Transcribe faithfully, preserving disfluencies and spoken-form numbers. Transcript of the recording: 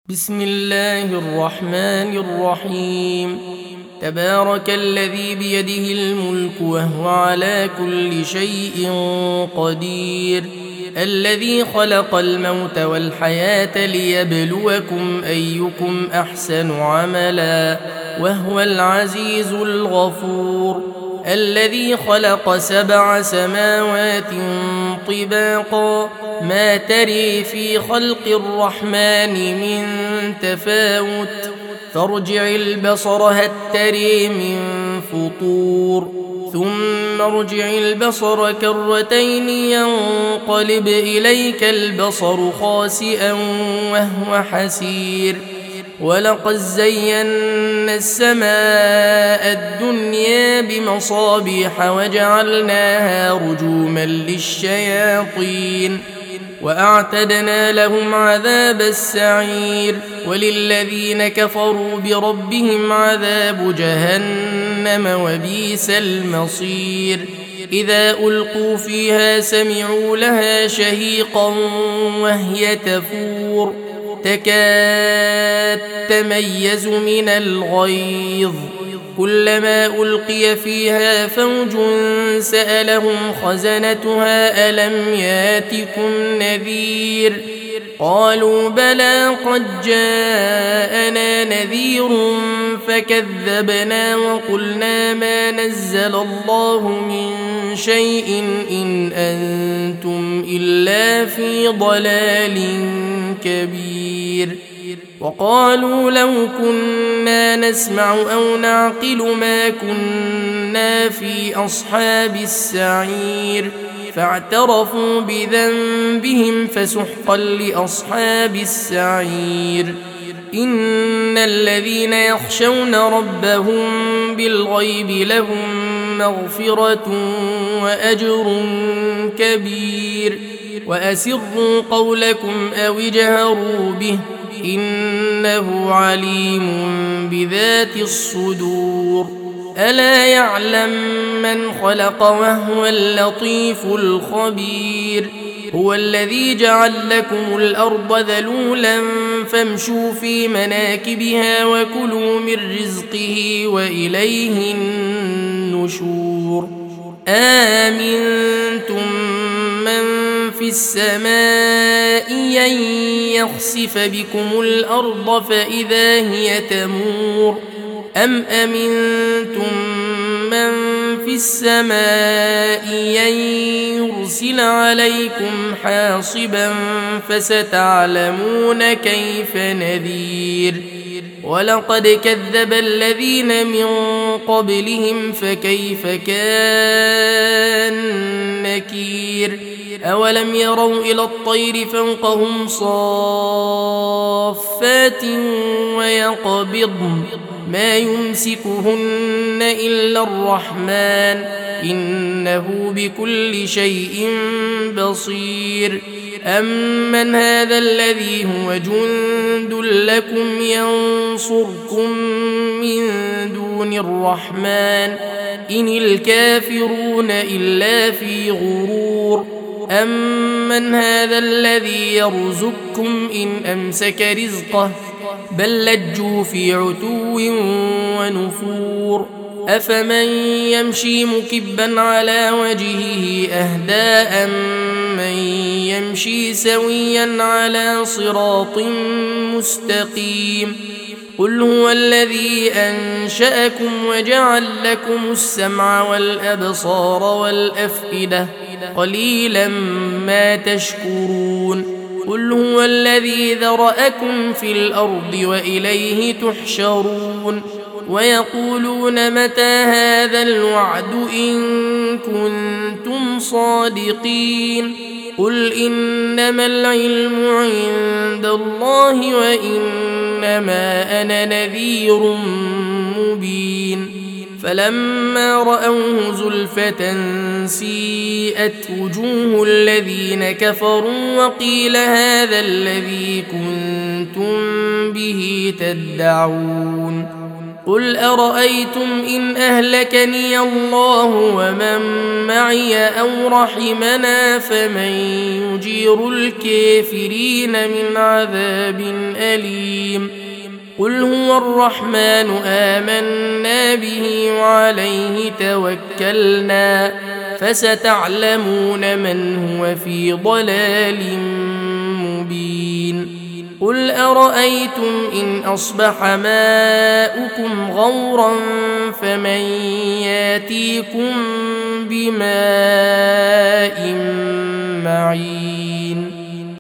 بسم الله الرحمن الرحيم. تبارك الذي بيده الملك وهو على كل شيء قدير، الذي خلق الموت والحياة ليبلوكم أيكم أحسن عملا وهو العزيز الغفور، الذي خلق سبع سماوات طباقا ما تري في خلق الرحمن من تفاوت فارجع البصر هل تري من فطور ثم ارجع البصر كرتين ينقلب إليك البصر خاسئا وهو حسير، ولقد زينا السماء الدنيا بمصابيح وجعلناها رجوما للشياطين وأعتدنا لهم عذاب السعير، وللذين كفروا بربهم عذاب جهنم وبئس المصير. إذا ألقوا فيها سمعوا لها شهيقا وهي تفور تكاد تميز من الغيظ، كلما ألقي فيها فوج سألهم خزنتها ألم ياتكم نذير، قالوا بلى قد جاءنا نذير فكذبنا وقلنا ما نزل الله من شيء إن أنتم إلا في ضلال كبير. وقالوا لو كنا نسمع أو نعقل ما كنا في أصحاب السعير، فاعترفوا بذنبهم فسحقا لأصحاب السعير. إن الذين يخشون ربهم بالغيب لهم مغفرة وأجر كبير، وأسروا قولكم أو اجهروا به إنه عليم بذات الصدور. ألا يعلم من خلق وهو اللطيف الخبير، هو الذي جعل لكم الأرض ذلولا فامشوا في مناكبها وكلوا من رزقه وإليه النشور. آمنتم من في السماء أن يخسف بكم الأرض فإذا هي تمور، أم أمنتم من في السماء أن يرسل عليكم حاصبا فستعلمون كيف نذير. ولقد كذب الذين من قبلهم فكيف كان نكير. أولم يروا إلى الطير فوقهم صافات ويقبضن ما يمسكهن إلا الرحمن إنه بكل شيء بصير. أمن هذا الذي هو جند لكم ينصركم من دون الرحمن إن الكافرون إلا في غرور. أمن هذا الذي يرزقكم إن أمسك رزقه بل لجوا في عتو ونفور. أفمن يمشي مكبا على وجهه أهدى أمن يمشي سويا على صراط مستقيم. قل هو الذي أنشأكم وجعل لكم السمع والأبصار والأفئدة قليلا ما تشكرون. قل هو الذي ذرأكم في الأرض وإليه تحشرون. ويقولون متى هذا الوعد إن كنتم صادقين. قل إنما العلم عند الله وإنما أنا نذير مبين. فلما رأوه زلفة سيئت وجوه الذين كفروا وقيل هذا الذي كنتم به تدعون. قل أرأيتم إن أهلكني الله ومن معي أو رحمنا فمن يجير الكافرين من عذاب أليم قل هو الرحمن آمنا به وعليه توكلنا فستعلمون من هو في ضلال مبين قل أرأيتم إن أصبح ماؤكم غورا فمن ياتيكم بماء